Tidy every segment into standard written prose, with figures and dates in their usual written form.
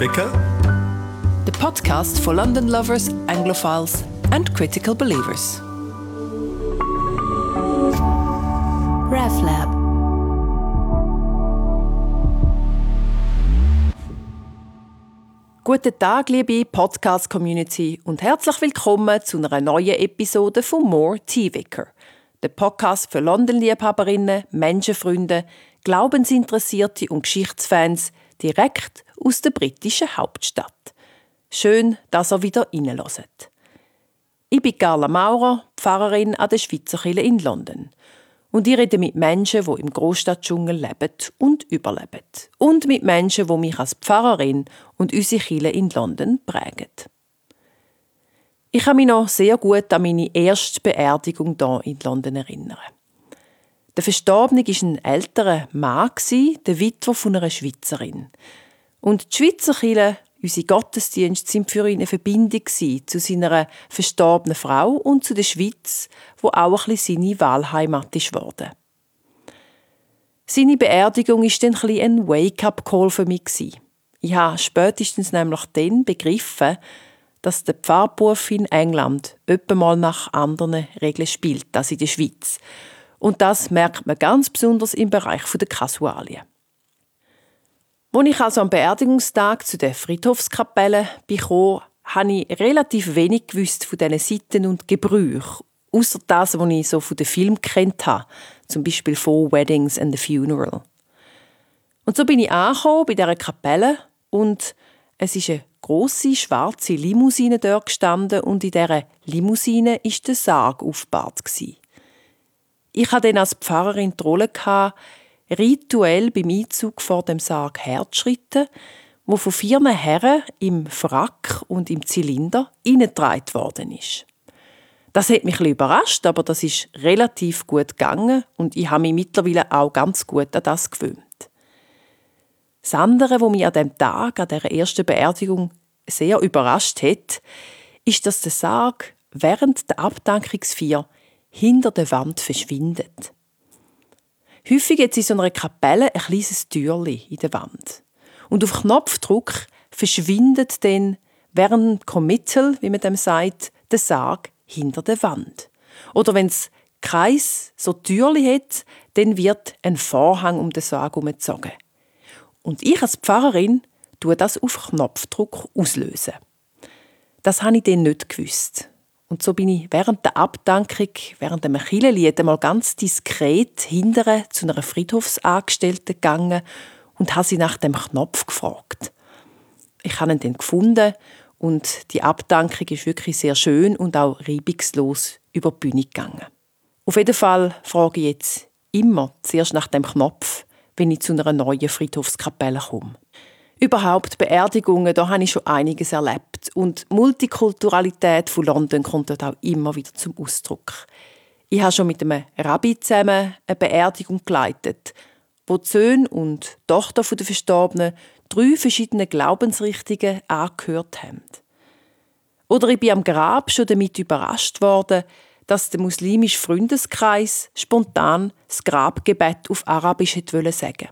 Tiebreaker, The podcast for London lovers, Anglophiles and critical believers. RevLab. Guten Tag, liebe Podcast-Community und herzlich willkommen zu einer neuen Episode von More Tiebreaker, der Podcast für London-Liebhaberinnen, Menschenfreunde, Glaubensinteressierte und Geschichtsfans direkt aus der britischen Hauptstadt. Schön, dass ihr wieder reinhört. Ich bin Carla Maurer, Pfarrerin an der Schweizer Kirche in London. Und ich rede mit Menschen, die im Großstadtdschungel leben und überleben. Und mit Menschen, die mich als Pfarrerin und unsere Kirche in London prägen. Ich kann mich noch sehr gut an meine erste Beerdigung hier in London erinnern. Der Verstorbene war ein älterer Mann, der Witwer von einer Schweizerin. Und die Schweizer Kirche, unsere Gottesdienste, sind für ihn eine Verbindung zu seiner verstorbenen Frau und zu der Schweiz, wo auch ein bisschen seine Wahlheimat ist geworden. Seine Beerdigung war dann ein Wake-up-Call für mich. Ich habe spätestens nämlich dann begriffen, dass der Pfarrberuf in England öppe mal nach anderen Regeln spielt als in der Schweiz. Und das merkt man ganz besonders im Bereich der Kasualien. Als ich also am Beerdigungstag zu der Friedhofskapelle kam, habe ich relativ wenig gewusst von diesen Sitten und Gebrüchen, ausser das, was ich so von den Filmen kennt habe, zum Beispiel «Four Weddings and a Funeral». Und so bin ich angekommen bei dieser Kapelle und es ist eine grosse schwarze Limousine dort gestanden und in dieser Limousine war der Sarg aufgebahrt. Ich hatte dann als Pfarrerin die Rolle, rituell beim Einzug vor dem Sarg herzuschreiten, wo von 4 Herren im Frack und im Zylinder hineingetragen worden ist. Das hat mich ein bisschen überrascht, aber das ist relativ gut gegangen und ich habe mich mittlerweile auch ganz gut an das gewöhnt. Das andere, was mich an diesem Tag, an dieser ersten Beerdigung, sehr überrascht hat, ist, dass der Sarg während der Abdankungsfeier hinter der Wand verschwindet. Häufig hat es in so einer Kapelle ein kleines Türchen in der Wand. Und auf Knopfdruck verschwindet dann während Committal, wie man dem sagt, der Sarg hinter der Wand. Oder wenn es Kreis so Türchen hat, dann wird ein Vorhang um den Sarg herumgezogen. Und ich als Pfarrerin tue das auf Knopfdruck auslösen. Das habe ich dann nicht gewusst. Und so bin ich während der Abdankung, während dem Kirchenlied einmal ganz diskret hinterher zu einer Friedhofsangestellten gegangen und habe sie nach dem Knopf gefragt. Ich habe ihn dann gefunden und die Abdankung ist wirklich sehr schön und auch reibungslos über die Bühne gegangen. Auf jeden Fall frage ich jetzt immer zuerst nach dem Knopf, wenn ich zu einer neuen Friedhofskapelle komme. Überhaupt Beerdigungen, da habe ich schon einiges erlebt. Und die Multikulturalität von London kommt dort auch immer wieder zum Ausdruck. Ich habe schon mit einem Rabbi zusammen eine Beerdigung geleitet, wo die Söhne und die Tochter der Verstorbenen 3 verschiedene Glaubensrichtungen angehört haben. Oder ich bin am Grab schon damit überrascht worden, dass der muslimische Freundeskreis spontan das Grabgebet auf Arabisch sagen wollte.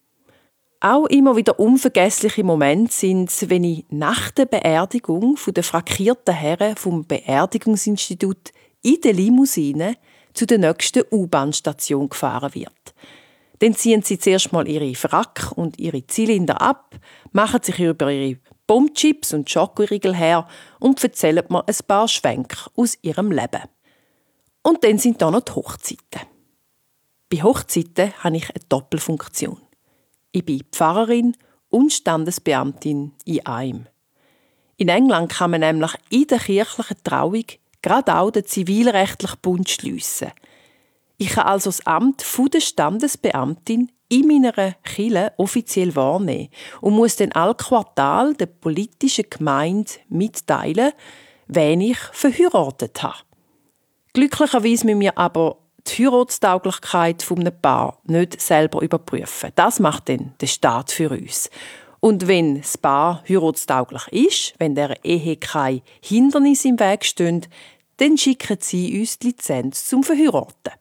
Auch immer wieder unvergessliche Momente sind es, wenn ich nach der Beerdigung der frackierten Herren vom Beerdigungsinstitut in der Limousine zu der nächsten U-Bahn-Station gefahren wird. Dann ziehen sie zuerst mal ihre Frack und ihre Zylinder ab, machen sich über ihre Bombchips und Schokoriegel her und erzählen mir ein paar Schwenke aus ihrem Leben. Und dann sind da noch die Hochzeiten. Bei Hochzeiten habe ich eine Doppelfunktion. Ich bin Pfarrerin und Standesbeamtin in einem. In England kann man nämlich in der kirchlichen Trauung gerade auch den zivilrechtlichen Bund schliessen. Ich kann also das Amt der Standesbeamtin in meiner Kirche offiziell wahrnehmen und muss dann alle Quartal der politischen Gemeinde mitteilen, wen ich verheiratet habe. Glücklicherweise müssen wir aber die Heiratstauglichkeit von einem Paar nicht selber überprüfen. Das macht dann der Staat für uns. Und wenn das Paar heiratstauglich ist, wenn der Ehe kein Hindernis im Weg steht, dann schicken sie uns die Lizenz zum Verheiraten.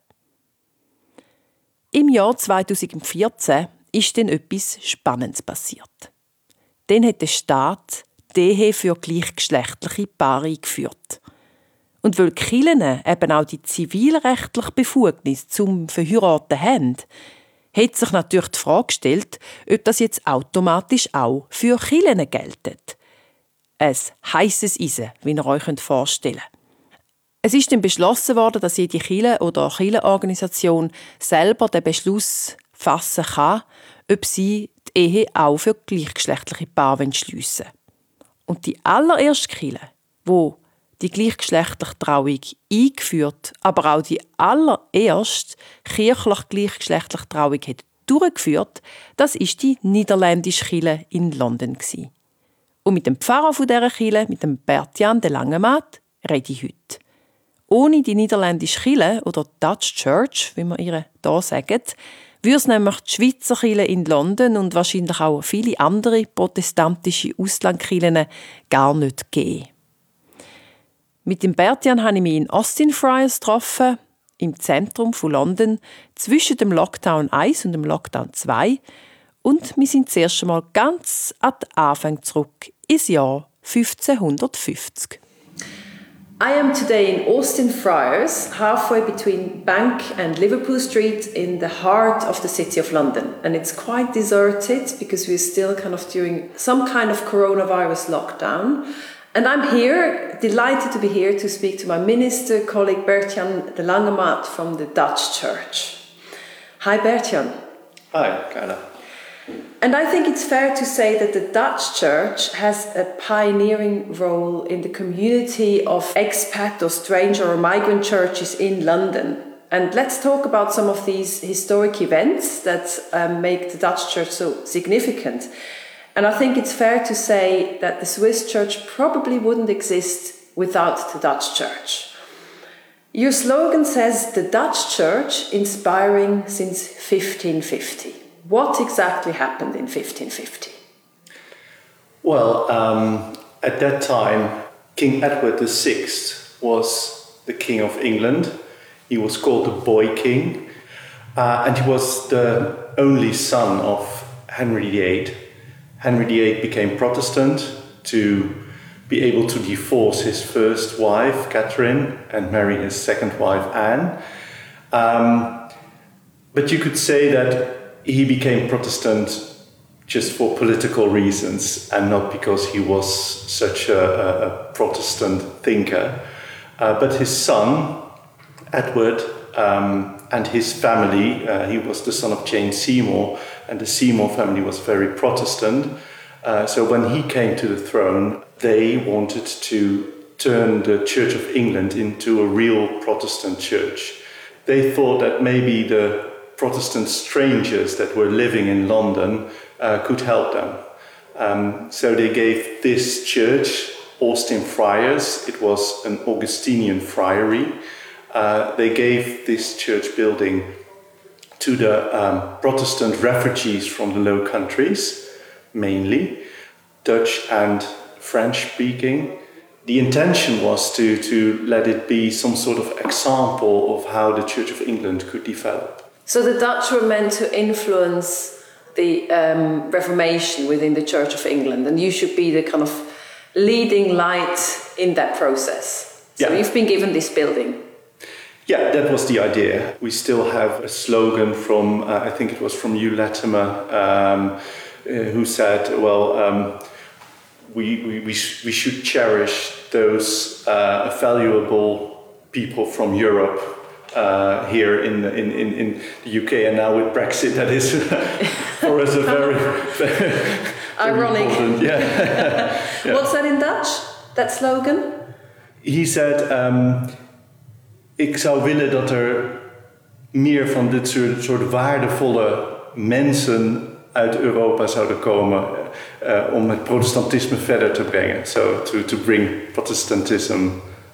Im Jahr 2014 ist dann etwas Spannendes passiert. dann hat der Staat die Ehe für gleichgeschlechtliche Paare eingeführt. Und weil die Kirchen eben auch die zivilrechtliche Befugnis zum Verheiraten haben, hat sich natürlich die Frage gestellt, ob das jetzt automatisch auch für Kirchen geltet. Ein heisses Eisen, wie ihr euch vorstellen könnt. Es ist dann beschlossen worden, dass jede Kirche oder Kirchenorganisation selber den Beschluss fassen kann, ob sie die Ehe auch für gleichgeschlechtliche Paare schliessen wollen. Und die allererste Kirche, wo die gleichgeschlechtliche Trauung eingeführt, aber auch die allererste kirchlich gleichgeschlechtliche Trauung hat durchgeführt, das ist die niederländische Kirche in London gewesen. Und mit dem Pfarrer von dieser Kirche, mit dem Bert-Jan de Langemaat, rede ich heute. Ohne die niederländische Kirche oder Dutch Church, wie wir ihr hier sagen, würde es nämlich die Schweizer Kirche in London und wahrscheinlich auch viele andere protestantische Auslandkirchen gar nicht geben. Mit dem Bert-Jan habe ich mich in Austin Friars getroffen, im Zentrum von London, zwischen dem Lockdown 1 und dem Lockdown 2. Und wir sind zuerst einmal ganz an den Anfang zurück, ins Jahr 1550. I am today in Austin Friars, halfway between Bank and Liverpool Street in the heart of the city of London. And it's quite deserted because we're still kind of during some kind of coronavirus lockdown. And I'm here, delighted to be here to speak to my minister colleague Bert-Jan de Langemaat from the Dutch Church. Hi Bert-Jan. Hi, Carla. And I think it's fair to say that the Dutch Church has a pioneering role in the community of expat or stranger or migrant churches in London. And let's talk about some of these historic events that make the Dutch Church so significant. And I think it's fair to say that the Swiss Church probably wouldn't exist without the Dutch Church. Your slogan says, the Dutch Church inspiring since 1550. What exactly happened in 1550? Well, at that time, King Edward VI was the King of England. He was called the Boy King, and he was the only son of Henry VIII. Henry VIII became Protestant to be able to divorce his first wife, Catherine, and marry his second wife, Anne. But you could say that he became Protestant just for political reasons and not because he was such a Protestant thinker. But his son, Edward, and his family, he was the son of Jane Seymour, and the Seymour family was very Protestant. So when he came to the throne, they wanted to turn the Church of England into a real Protestant church. They thought that maybe the Protestant strangers that were living in London could help them. So they gave this church, Austin Friars, it was an Augustinian friary. They gave this church building to the Protestant refugees from the Low Countries, mainly Dutch and French speaking. The intention was to let it be some sort of example of how the Church of England could develop. So the Dutch were meant to influence the Reformation within the Church of England, and you should be the kind of leading light in that process. So you've been given this building. Yeah, that was the idea. We still have a slogan from, I think it was from Hugh Latimer, who said, well, we should cherish those valuable people from Europe here in the UK, and now with Brexit, that is for us a very ironic. Important, yeah. Yeah. What's that in Dutch? That slogan? He said, ik zou willen dat er meer van dit soort waardevolle mensen uit Europa zouden komen om het protestantisme verder te brengen. So to bring Protestantism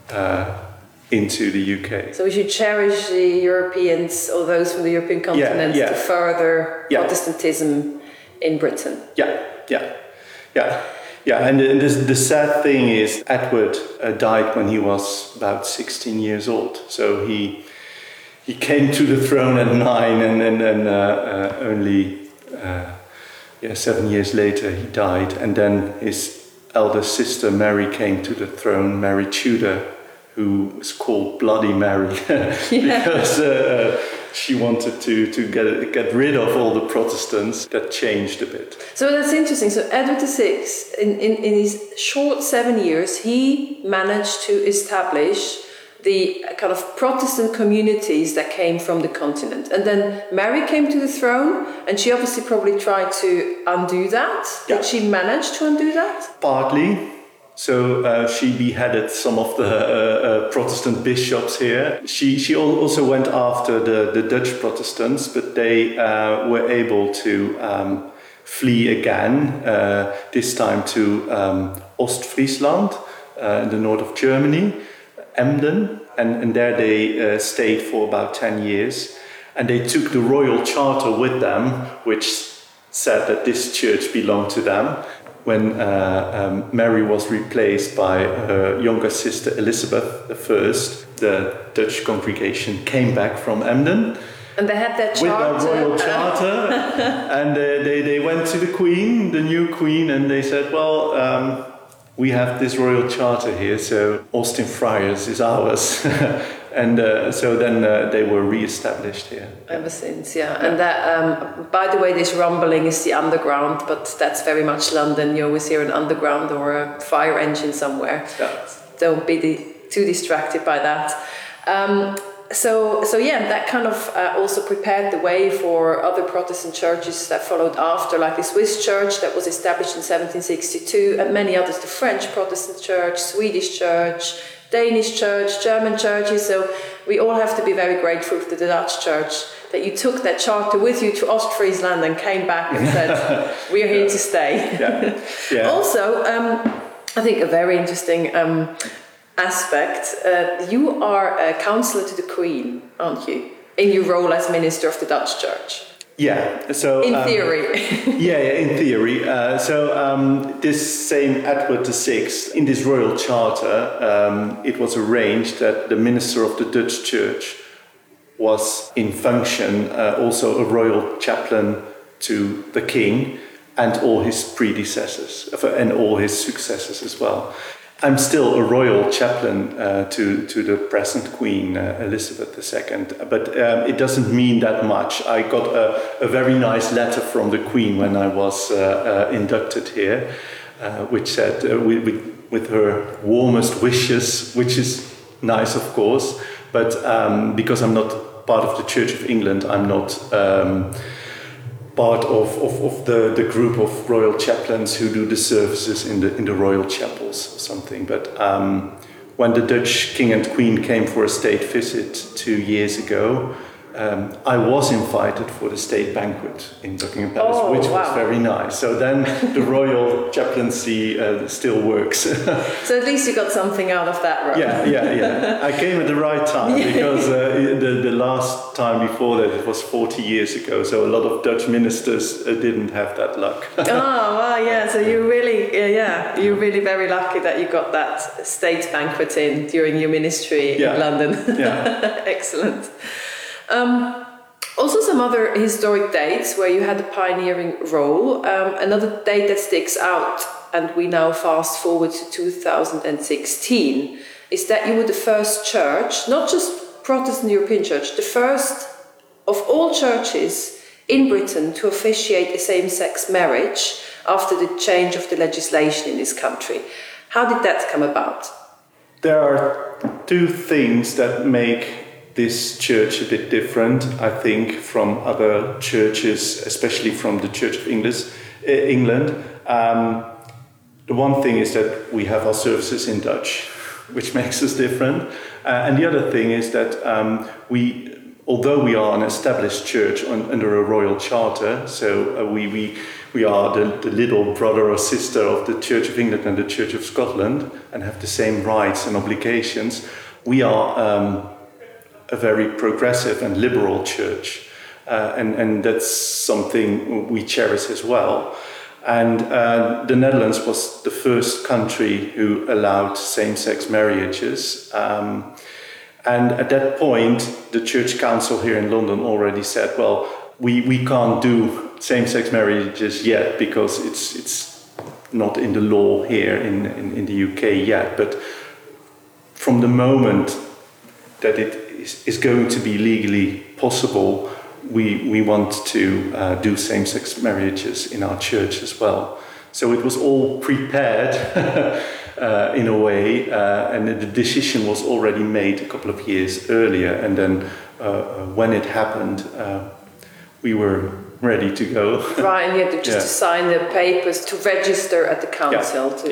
into the UK. So we should cherish the Europeans or those from the European continent to further Protestantism in Britain. Yeah, and the sad thing is Edward died when he was about 16 years old. So he came to the throne at 9 and only 7 years later he died, and then his elder sister Mary came to the throne, Mary Tudor, who was called Bloody Mary because she wanted to get rid of all the Protestants. That changed a bit. So that's interesting. So Edward VI, in his short 7 years, he managed to establish the kind of Protestant communities that came from the continent. And then Mary came to the throne, and she obviously probably tried to undo that. Did she manage to undo that? Partly. So she beheaded some of the Protestant bishops here. She also went after the Dutch Protestants, but they were able to flee again, this time to Ostfriesland, in the north of Germany, Emden, and there they stayed for about 10 years. And they took the royal charter with them, which said that this church belonged to them. When Mary was replaced by her younger sister Elizabeth I, the Dutch congregation came back from Emden. And they had their charter. With their royal charter. And they went to the Queen, the new Queen, and they said, well, we have this royal charter here, so Austin Friars is ours. And so then they were re-established here. Ever since, yeah. And that, by the way, this rumbling is the underground, but that's very much London. You always hear an underground or a fire engine somewhere. Yeah. Don't be too distracted by that. So yeah, that kind of also prepared the way for other Protestant churches that followed after, like the Swiss church that was established in 1762, and many others, the French Protestant church, Swedish church, Danish church, German churches. So we all have to be very grateful to the Dutch church that you took that charter with you to Ostfriesland and came back and said, we're here to stay. Yeah. Yeah. Also, I think a very interesting aspect, you are a counsellor to the Queen, aren't you? In your role as Minister of the Dutch Church. Yeah, so... In theory. in theory. This same Edward VI, in this royal charter, it was arranged that the minister of the Dutch Church was in function also a royal chaplain to the king and all his predecessors and all his successors as well. I'm still a royal chaplain to the present Queen, Elizabeth II, but it doesn't mean that much. I got a very nice letter from the Queen when I was inducted here, which said, with her warmest wishes, which is nice, of course, but because I'm not part of the Church of England, I'm not... part of the group of royal chaplains who do the services in the royal chapels or something. But when the Dutch king and queen came for a state visit 2 years ago, I was invited for the state banquet in Buckingham Palace, which was very nice. So then the royal chaplaincy still works. So at least you got something out of that, right? Yeah. I came at the right time because the last time before that, it was 40 years ago. So a lot of Dutch ministers didn't have that luck. So you're really very lucky that you got that state banquet in during your ministry in London. Yeah. Excellent. Also some other historic dates where you had a pioneering role. Another date that sticks out, and we now fast forward to 2016, is that you were the first church, not just Protestant European church, the first of all churches in Britain to officiate a same-sex marriage after the change of the legislation in this country. How did that come about? There are two things that make this church a bit different, I think, from other churches, especially from the Church of England. The one thing is that we have our services in Dutch, which makes us different. And the other thing is that although we are an established church under a royal charter, so we are the little brother or sister of the Church of England and the Church of Scotland and have the same rights and obligations, we are a very progressive and liberal church, and that's something we cherish as well. And the Netherlands was the first country who allowed same-sex marriages. And at that point, the Church Council here in London already said, well, we can't do same-sex marriages yet because it's not in the law here in the UK yet. But from the moment that it is going to be legally possible, we want to do same-sex marriages in our church as well. So it was all prepared in a way, and the decision was already made a couple of years earlier. And then when it happened, we were ready to go. Right, and you had to sign the papers to register at the council to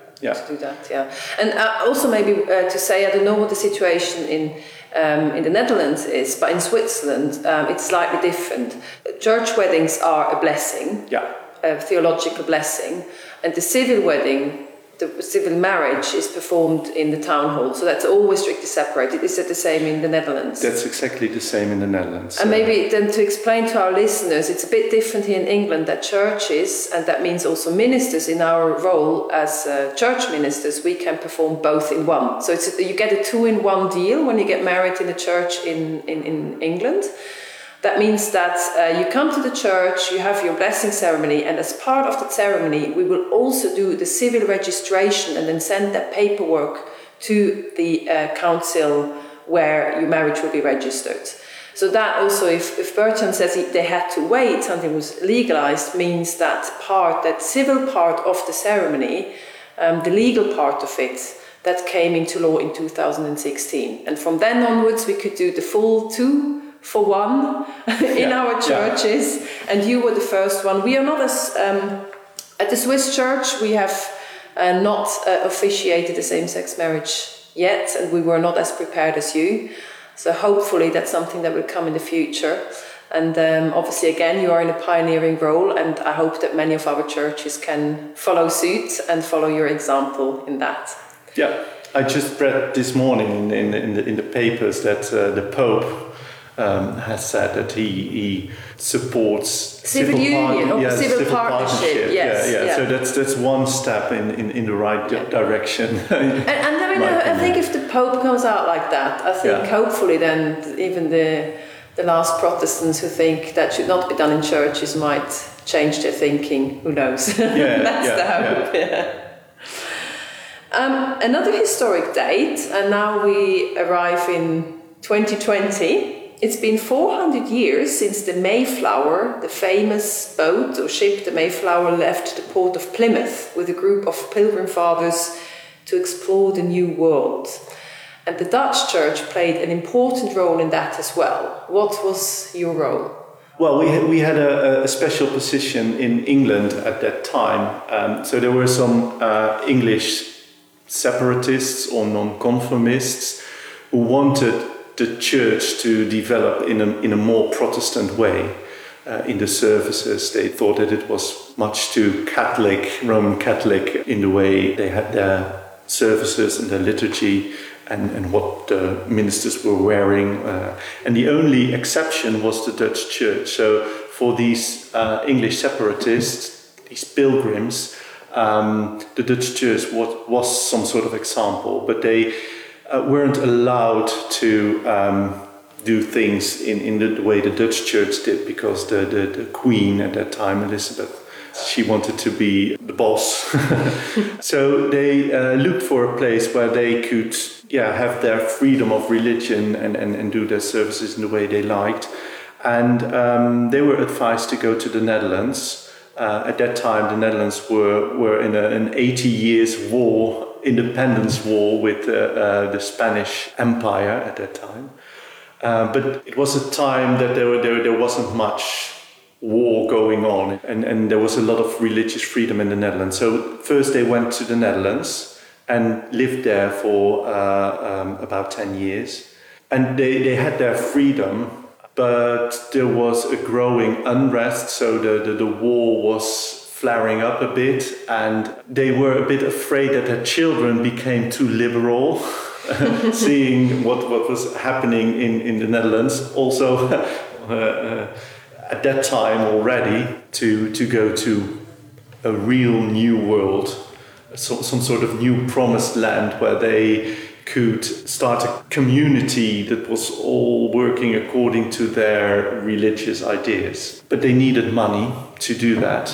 do that. Yeah, and also maybe to say, I don't know what the situation in the Netherlands is, but in Switzerland it's slightly different. Church weddings are a blessing, a theological blessing, and the civil wedding, the civil marriage, is performed in the town hall. So that's always strictly separated. Is it the same in the Netherlands? That's exactly the same in the Netherlands. And maybe then to explain to our listeners, it's a bit different here in England, that churches, and that means also ministers in our role as church ministers, we can perform both in one. So you get a 2-in-1 deal when you get married in a church in England. That means that you come to the church, you have your blessing ceremony, and as part of the ceremony, we will also do the civil registration and then send that paperwork to the council where your marriage will be registered. So that also, if Bertrand says they had to wait, something was legalized, means that civil part of the ceremony, the legal part of it, that came into law in 2016. And from then onwards, we could do the full 2-for-1 in our churches, and you were the first one. We are not as at the Swiss church, we have not officiated a same-sex marriage yet, and we were not as prepared as you. So hopefully that's something that will come in the future. And obviously, again, you are in a pioneering role, and I hope that many of our churches can follow suit and follow your example in that. Yeah, I just read this morning in the papers that the Pope has said that he supports civil union or civil partnership. Yes. So that's one step in the right direction. and I mean, I think if the Pope comes out like that, I think hopefully then even the last Protestants who think that should not be done in churches might change their thinking. Who knows? That's the hope. Another historic date, and now we arrive in 2020. It's been 400 years since the Mayflower, the famous boat or ship, the Mayflower, left the port of Plymouth with a group of pilgrim fathers to explore the New World. And the Dutch Church played an important role in that as well. What was your role? Well, we had a special position in England at that time. So there were some English separatists or nonconformists who wanted the church to develop in a more Protestant way in the services. They thought that it was much too Catholic, Roman Catholic, in the way they had their services and their liturgy and what the ministers were wearing. And the only exception was the Dutch church. So for these English separatists, these pilgrims, the Dutch church was some sort of example, but they weren't allowed to do things in the way the Dutch church did, because the queen at that time, Elizabeth, she wanted to be the boss. So they looked for a place where they could have their freedom of religion and do their services in the way they liked. And they were advised to go to the Netherlands. At that time, the Netherlands were in an 80 years war, independence war with the Spanish Empire at that time. But it was a time that there wasn't much war going on, and there was a lot of religious freedom in the Netherlands. So first they went to the Netherlands and lived there for about 10 years. And they had their freedom, but there was a growing unrest, so the war was flaring up a bit, and they were a bit afraid that their children became too liberal, seeing what was happening in the Netherlands. Also, at that time already, to go to a real new world, some sort of new promised land where they could start a community that was all working according to their religious ideas. But they needed money to do that,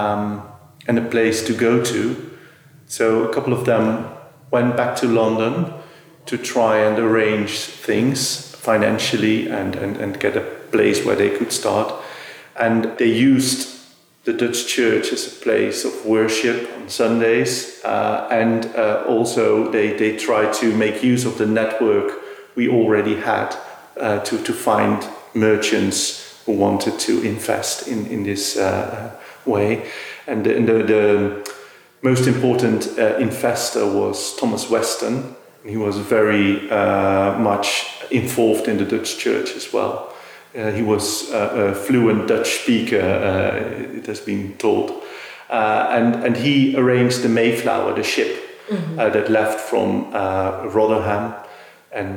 and a place to go to. So a couple of them went back to London to try and arrange things financially and get a place where they could start. And they used the Dutch church as a place of worship on Sundays, and also they tried to make use of the network we already had to find merchants who wanted to invest in this way. And the most important investor was Thomas Weston. He was very much involved in the Dutch church as well. He was a fluent Dutch speaker, it has been told. And he arranged the Mayflower, the ship that left from Rotherham. And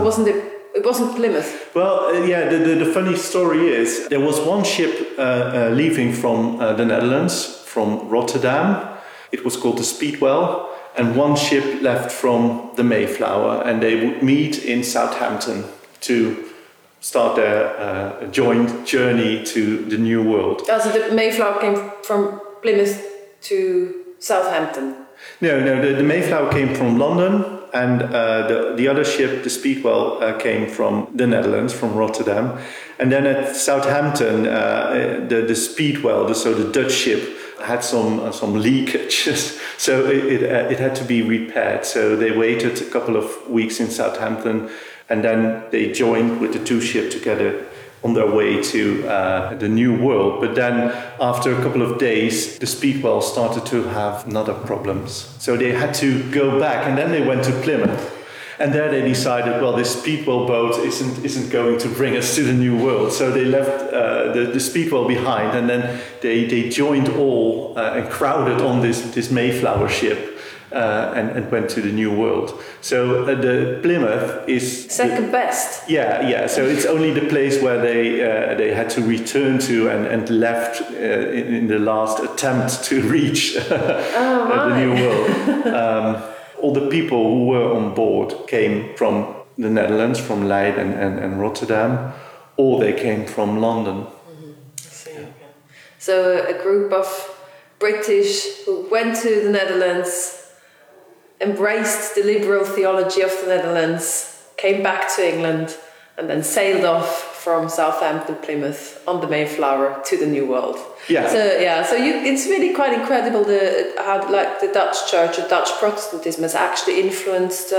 it wasn't Plymouth? Well, the funny story is there was one ship leaving from the Netherlands, from Rotterdam. It was called the Speedwell. And one ship left from the Mayflower, and they would meet in Southampton to start their joint journey to the New World. Oh, so the Mayflower came from Plymouth to Southampton? No, the Mayflower came from London, and the other ship, the Speedwell, came from the Netherlands, from Rotterdam. And then at Southampton, the Speedwell, so the Dutch ship, had some leakage, so it had to be repaired. So they waited a couple of weeks in Southampton, and then they joined with the two ships together on their way to the New World. But then after a couple of days, the Speedwell started to have other problems. So they had to go back, and then they went to Plymouth. And there they decided, well, this Speedwell boat isn't going to bring us to the New World. So they left the Speedwell behind, and then they joined all and crowded on this Mayflower ship and went to the New World. So the Plymouth is second best. Yeah. So it's only the place where they had to return to and left in the last attempt to reach the New World. All the people who were on board came from the Netherlands, from Leiden and Rotterdam, or they came from London. Mm-hmm. I see. Okay. So a group of British who went to the Netherlands, embraced the liberal theology of the Netherlands, came back to England, and then sailed off from Southampton, Plymouth on the Mayflower to the New World. Yeah. So it's really quite incredible how like the Dutch Church or Dutch Protestantism has actually influenced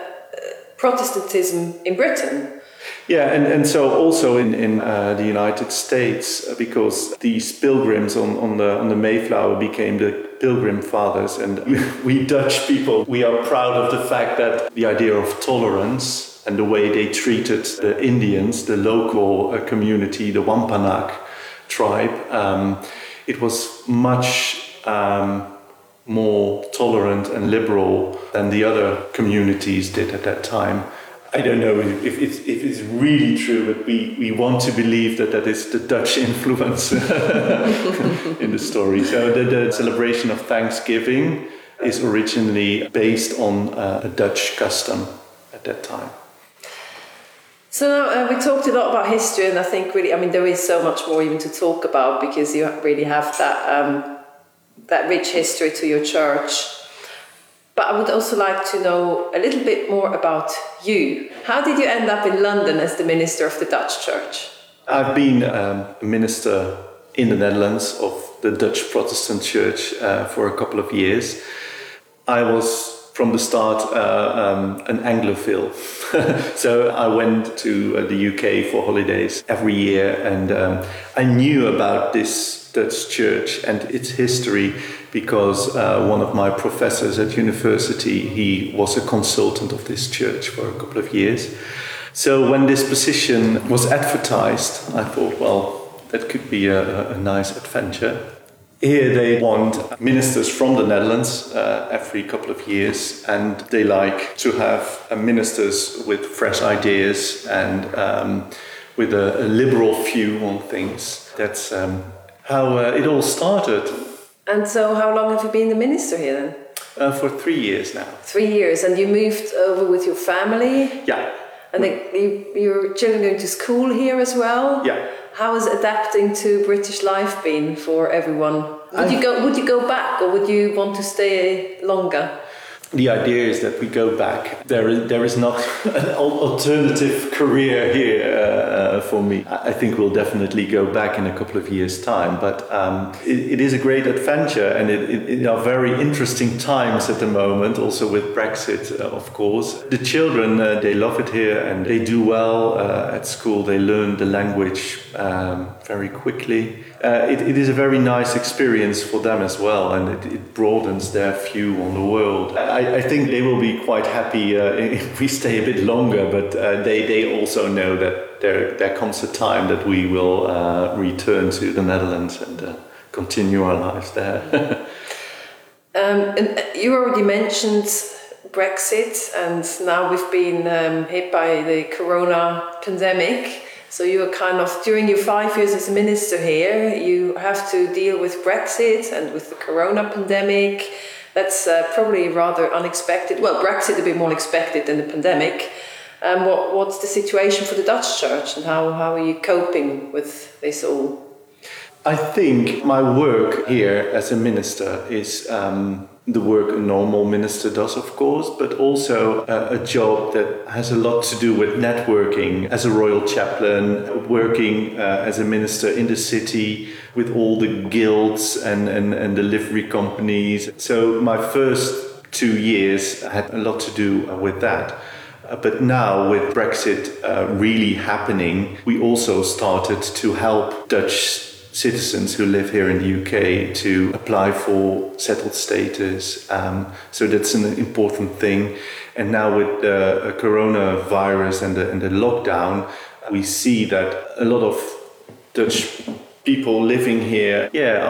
Protestantism in Britain. Yeah, and so also in the United States, because these pilgrims on the Mayflower became the Pilgrim Fathers, and we Dutch people, we are proud of the fact that the idea of tolerance and the way they treated the Indians, the local community, the Wampanoag tribe, it was much more tolerant and liberal than the other communities did at that time. I don't know if it's really true, but we want to believe that is the Dutch influence in the story. So the celebration of Thanksgiving is originally based on a Dutch custom at that time. So now we talked a lot about history, and I think really, there is so much more even to talk about, because you really have that rich history to your church. But I would also like to know a little bit more about you. How did you end up in London as the minister of the Dutch Church? I've been a minister in the Netherlands of the Dutch Protestant Church for a couple of years. I was from the start an Anglophile. So I went to the UK for holidays every year, and I knew about this Dutch church and its history because one of my professors at university, he was a consultant of this church for a couple of years. So when this position was advertised, I thought, well, that could be a nice adventure. Here they want ministers from the Netherlands every couple of years, and they like to have ministers with fresh ideas and with a liberal view on things. That's how it all started. And so how long have you been the minister here then? For 3 years now. 3 years, and you moved over with your family? Yeah. And your children going to school here as well? Yeah. How has adapting to British life been for everyone? Would you go back, or would you want to stay longer? The idea is that we go back. There is not an alternative career here for me. I think we'll definitely go back in a couple of years' time. But it is a great adventure, and it are very interesting times at the moment, also with Brexit, of course. The children, they love it here, and they do well at school. They learn the language very quickly. It is a very nice experience for them as well, and it broadens their view on the world. I think they will be quite happy if we stay a bit longer, but they also know that there comes a time that we will return to the Netherlands and continue our lives there. And you already mentioned Brexit, and now we've been hit by the corona pandemic. So you are kind of, during your 5 years as a minister here, you have to deal with Brexit and with the corona pandemic. That's probably rather unexpected. Well, Brexit a bit more unexpected than the pandemic. What's the situation for the Dutch Church, and how are you coping with this all? I think my work here as a minister is the work a normal minister does, of course, but also a job that has a lot to do with networking as a royal chaplain, working as a minister in the city with all the guilds and the livery companies. So my first 2 years had a lot to do with that. But now with Brexit really happening, we also started to help Dutch citizens who live here in the UK to apply for settled status. So that's an important thing. And now with the coronavirus and the lockdown, we see that a lot of Dutch people living here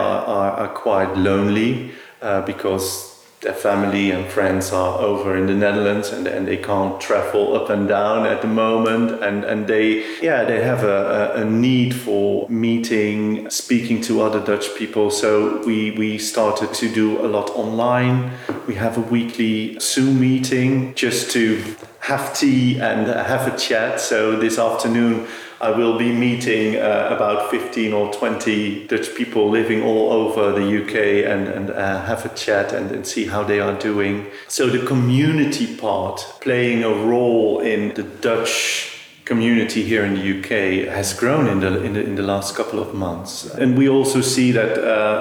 are quite lonely because their family and friends are over in the Netherlands and they can't travel up and down at the moment, and they have a need for meeting, speaking to other Dutch people. So we started to do a lot online. We have a weekly Zoom meeting just to have tea and have a chat. So this afternoon I will be meeting about 15 or 20 Dutch people living all over the UK and have a chat and see how they are doing. So the community part, playing a role in the Dutch community here in the UK, has grown in the last couple of months. And we also see that,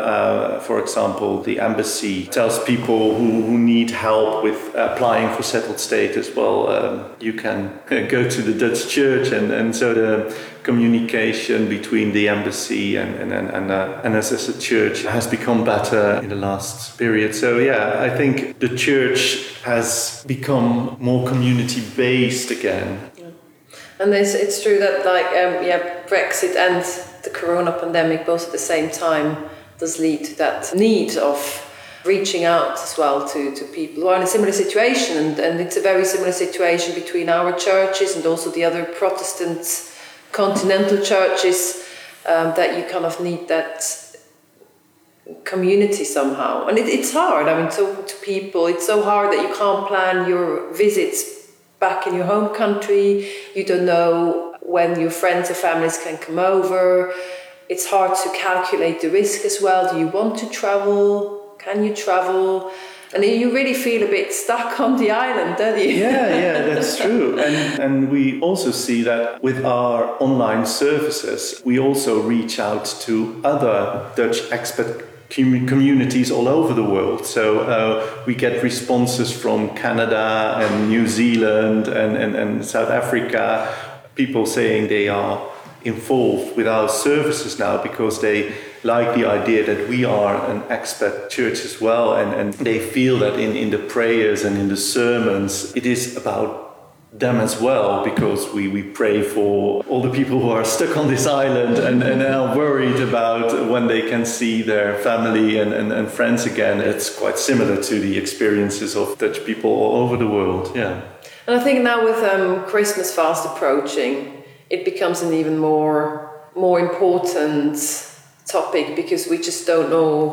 for example, the embassy tells people who need help with applying for settled status, well, you can go to the Dutch church, and so the communication between the embassy and us as a church has become better in the last period. So I think the church has become more community-based again. And it's true that Brexit and the corona pandemic both at the same time does lead to that need of reaching out as well to people who are in a similar situation, and it's a very similar situation between our churches and also the other Protestant continental churches, that you kind of need that community somehow. And it's hard, talking to people, it's so hard that you can't plan your visits back in your home country. You don't know when your friends or families can come over. It's hard to calculate the risk as well. Do you want to travel? Can you travel? And you really feel a bit stuck on the island, don't you? Yeah, that's true. And we also see that with our online services, we also reach out to other Dutch expat communities all over the world. So we get responses from Canada and New Zealand and South Africa, people saying they are involved with our services now because they like the idea that we are an expat church as well, and they feel that in the prayers and in the sermons it is about them as well, because we pray for all the people who are stuck on this island and are worried about when they can see their family and friends again. It's quite similar to the experiences of Dutch people all over the world. Yeah. And I think now with Christmas fast approaching, it becomes an even more important topic, because we just don't know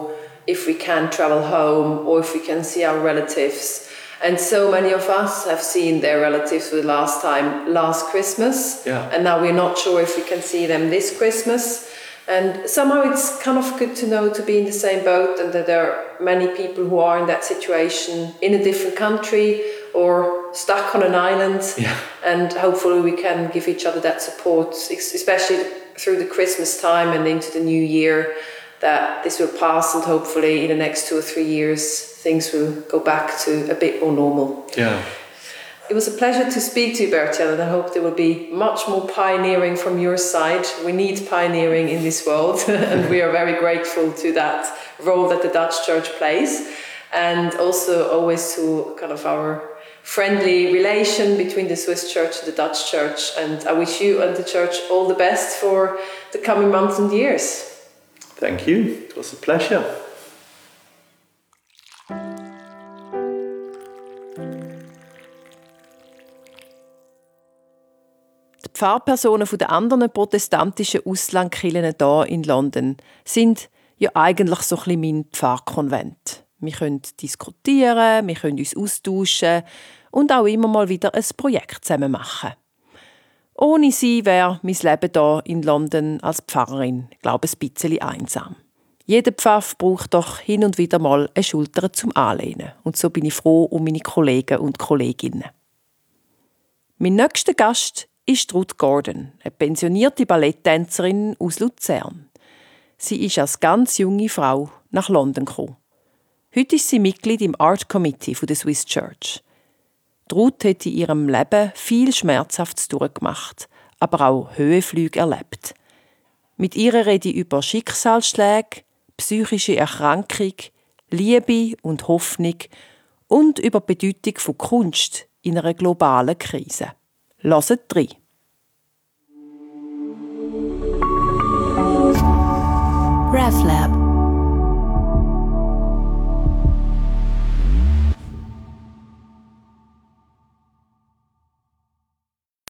if we can travel home or if we can see our relatives. And so many of us have seen their relatives for the last time last Christmas. Yeah. And now we're not sure if we can see them this Christmas. And somehow it's kind of good to know to be in the same boat and that there are many people who are in that situation in a different country or stuck on an island. Yeah. And hopefully we can give each other that support, especially through the Christmas time and into the new year, that this will pass and hopefully in the next 2 or 3 years things will go back to a bit more normal. Yeah. It was a pleasure to speak to you, Bertel, and I hope there will be much more pioneering from your side. We need pioneering in this world, and we are very grateful to that role that the Dutch Church plays, and also always to kind of our friendly relation between the Swiss Church and the Dutch Church. And I wish you and the Church all the best for the coming months and years. Thank you. It was a pleasure. Die Pfarrpersonen der anderen protestantischen Auslandkirchen hier in London sind ja eigentlich so ein bisschen mein Pfarrkonvent. Wir können diskutieren, wir können uns austauschen und auch immer mal wieder ein Projekt zusammen machen. Ohne sie wäre mein Leben hier in London als Pfarrerin, glaube ich, ein bisschen einsam. Jeder Pfaff braucht doch hin und wieder mal eine Schulter zum Anlehnen. Und so bin ich froh um meine Kollegen und Kolleginnen. Mein nächster Gast ist Ruth Gordon, eine pensionierte Balletttänzerin aus Luzern. Sie ist als ganz junge Frau nach London gekommen. Heute ist sie Mitglied im Art Committee der Swiss Church. Ruth hat in ihrem Leben viel Schmerzhaftes durchgemacht, aber auch Höhenflüge erlebt. Mit ihr rede ich über Schicksalsschläge, psychische Erkrankung, Liebe und Hoffnung und über die Bedeutung von Kunst in einer globalen Krise. Hört rein. RefLab